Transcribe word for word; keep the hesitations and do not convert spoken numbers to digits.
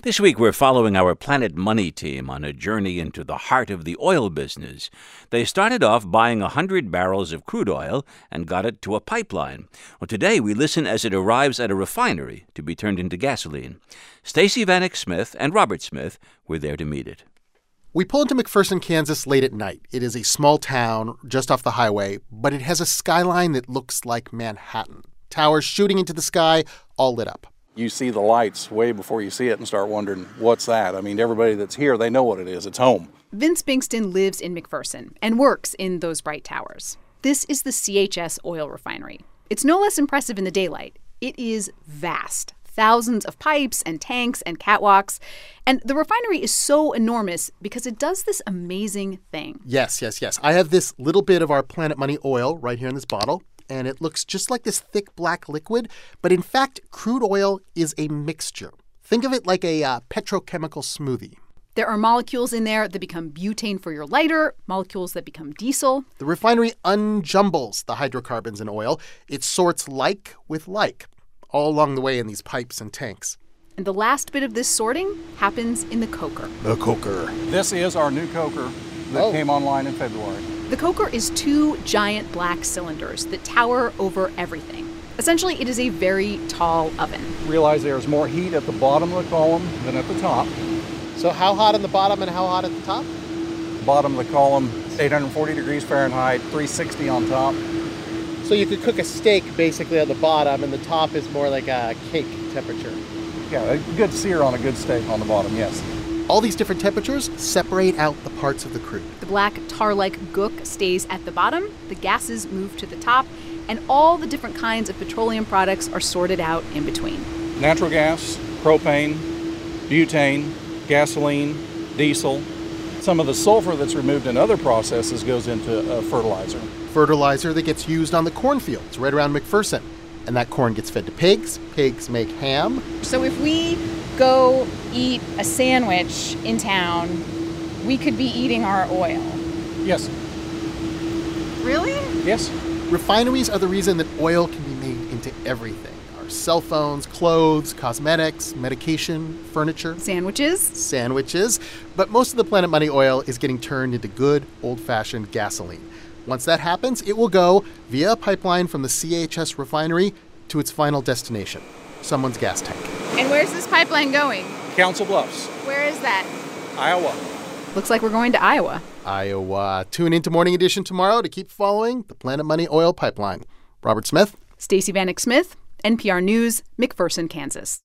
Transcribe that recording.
This week, we're following our Planet Money team on a journey into the heart of the oil business. They started off buying one hundred barrels of crude oil and got it to a pipeline. Well, today, we listen as it arrives at a refinery to be turned into gasoline. Stacey Vanek Smith and Robert Smith were there to meet it. We pull into McPherson, Kansas late at night. It is a small town just off the highway, but it has a skyline that looks like Manhattan. Towers shooting into the sky, all lit up. You see the lights way before you see it and start wondering, what's that? I mean, everybody that's here, they know what it is. It's home. Vince Bingston lives in McPherson and works in those bright towers. This is the C H S oil refinery. It's no less impressive in the daylight. It is vast. Thousands of pipes and tanks and catwalks. And the refinery is so enormous because it does this amazing thing. Yes, yes, yes. I have this little bit of our Planet Money oil right here in this bottle. And it looks just like this thick black liquid. But in fact, crude oil is a mixture. Think of it like a uh, petrochemical smoothie. There are molecules in there that become butane for your lighter, molecules that become diesel. The refinery unjumbles the hydrocarbons in oil. It sorts like with like, all along the way in these pipes and tanks. And the last bit of this sorting happens in the coker. The coker. This is our new coker that Oh. came online in February. The coker is two giant black cylinders that tower over everything. Essentially, it is a very tall oven. Realize there's more heat at the bottom of the column than at the top. So how hot on the bottom and how hot at the top? Bottom of the column, eight hundred forty degrees Fahrenheit, three sixty on top. So you could cook a steak basically on the bottom, and the top is more like a cake temperature. Yeah, a good sear on a good steak on the bottom, yes. All these different temperatures separate out the parts of the crude. The black tar-like gook stays at the bottom, the gases move to the top, and all the different kinds of petroleum products are sorted out in between. Natural gas, propane, butane, gasoline, diesel. Some of the sulfur that's removed in other processes goes into uh, fertilizer. Fertilizer that gets used on the cornfields right around McPherson. And that corn gets fed to pigs. Pigs make ham. So if we go eat a sandwich in town, we could be eating our oil. Yes. Really? Yes. Refineries are the reason that oil can be made into everything. Our cell phones, clothes, cosmetics, medication, furniture. Sandwiches. Sandwiches. But most of the Planet Money oil is getting turned into good, old-fashioned gasoline. Once that happens, it will go via a pipeline from the C H S refinery to its final destination, someone's gas tank. And where's this pipeline going? Council Bluffs, Where is that? Iowa. Looks like we're going to Iowa. Iowa. Tune into Morning Edition tomorrow to keep following the Planet Money oil pipeline. Robert Smith. Stacey Vanek Smith, N P R News, McPherson, Kansas.